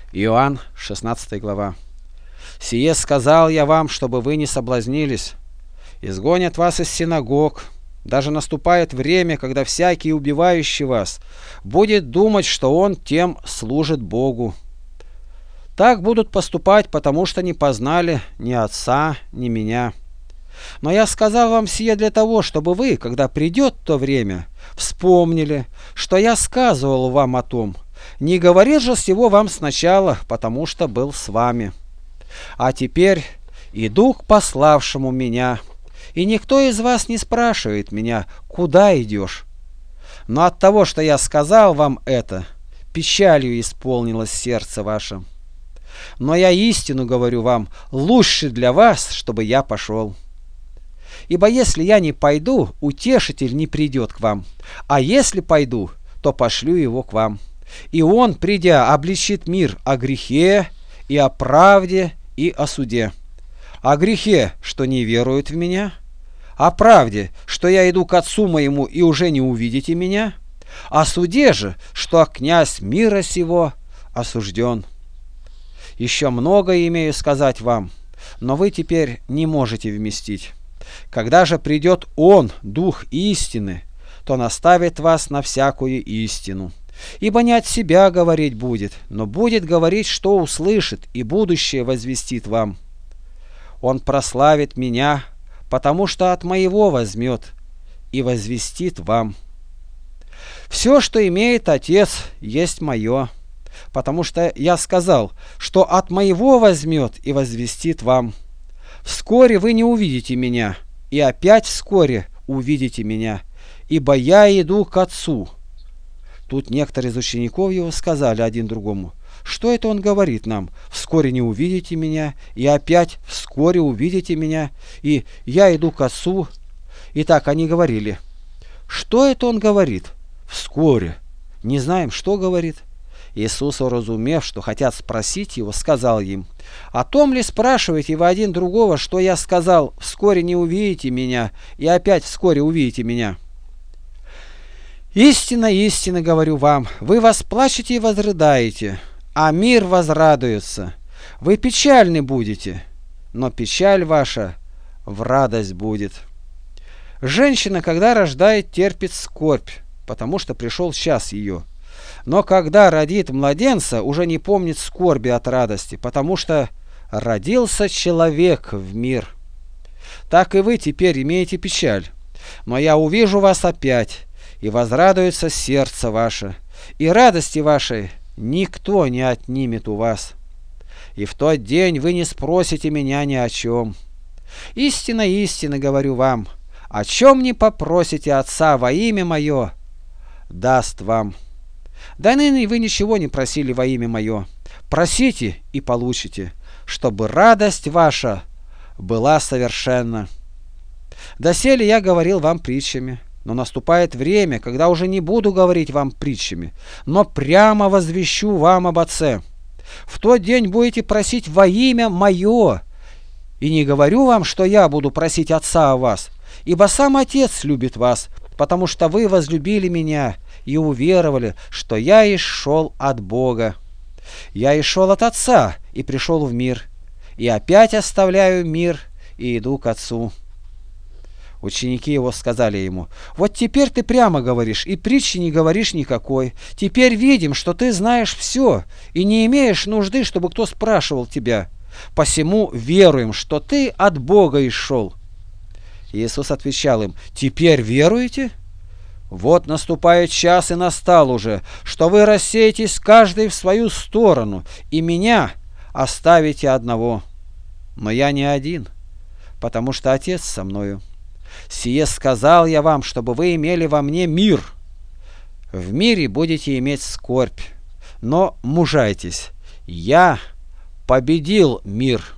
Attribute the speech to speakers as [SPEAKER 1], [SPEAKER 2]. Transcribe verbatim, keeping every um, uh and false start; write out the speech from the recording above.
[SPEAKER 1] Иоанн, шестнадцатая глава. «Сие сказал я вам, чтобы вы не соблазнились. Изгонят вас из синагог. Даже наступает время, когда всякий, убивающий вас, будет думать, что он тем служит Богу. Так будут поступать, потому что не познали ни Отца, ни Меня. Но я сказал вам сие для того, чтобы вы, когда придет то время, вспомнили, что я сказывал вам о том. Не говорил же всего вам сначала, потому что был с вами. А теперь иду к пославшему меня, и никто из вас не спрашивает меня, куда идешь. Но от того, что я сказал вам это, печалью исполнилось сердце ваше. Но я истину говорю вам, лучше для вас, чтобы я пошел. Ибо если я не пойду, утешитель не придет к вам, а если пойду, то пошлю его к вам. И он, придя, обличит мир о грехе и о правде и о суде. О грехе, что не веруют в меня, о правде, что я иду к Отцу моему и уже не увидите меня, о суде же, что князь мира сего осужден. Еще многое имею сказать вам, но вы теперь не можете вместить. Когда же придет Он, Дух истины, то наставит вас на всякую истину. Ибо не от себя говорить будет, но будет говорить, что услышит, и будущее возвестит вам. Он прославит меня, потому что от моего возьмет и возвестит вам. Все, что имеет Отец, есть мое, потому что я сказал, что от моего возьмет и возвестит вам. Вскоре вы не увидите меня, и опять вскоре увидите меня, ибо я иду к Отцу». Тут некоторые из учеников его сказали один другому: «Что это он говорит нам? Вскоре не увидите меня, и опять вскоре увидите меня, и я иду к Отцу». И так они говорили: «Что это он говорит? Вскоре. Не знаем, что говорит». Иисус, уразумев, что хотят спросить его, сказал им: «О том ли спрашиваете вы один другого, что я сказал: вскоре не увидите меня, и опять вскоре увидите меня? Истинно, истинно говорю вам, вы восплачете и возрыдаете, а мир возрадуется. Вы печальны будете, но печаль ваша в радость будет. Женщина, когда рождает, терпит скорбь, потому что пришел час ее. Но когда родит младенца, уже не помнит скорби от радости, потому что родился человек в мир. Так и вы теперь имеете печаль, но я увижу вас опять, и возрадуется сердце ваше, и радости вашей никто не отнимет у вас. И в тот день вы не спросите меня ни о чем. Истинно, истинно говорю вам, о чем не попросите Отца во имя Мое, даст вам. Да ныне вы ничего не просили во имя Мое. Просите и получите, чтобы радость ваша была совершенна. Доселе я говорил вам притчами, но наступает время, когда уже не буду говорить вам притчами, но прямо возвещу вам об Отце. В тот день будете просить во имя Мое, и не говорю вам, что я буду просить Отца о вас, ибо сам Отец любит вас, потому что вы возлюбили Меня и уверовали, что я исшел от Бога. Я исшел от Отца и пришел в мир, и опять оставляю мир и иду к Отцу». Ученики его сказали ему: «Вот теперь ты прямо говоришь, и притчи не говоришь никакой. Теперь видим, что ты знаешь все, и не имеешь нужды, чтобы кто спрашивал тебя. Посему веруем, что ты от Бога исшел». Иисус отвечал им: «Теперь веруете? Вот наступает час, и настал уже, что вы рассеетесь каждый в свою сторону, и меня оставите одного. Но я не один, потому что Отец со мною. Сие сказал я вам, чтобы вы имели во мне мир. В мире будете иметь скорбь, но мужайтесь, я победил мир».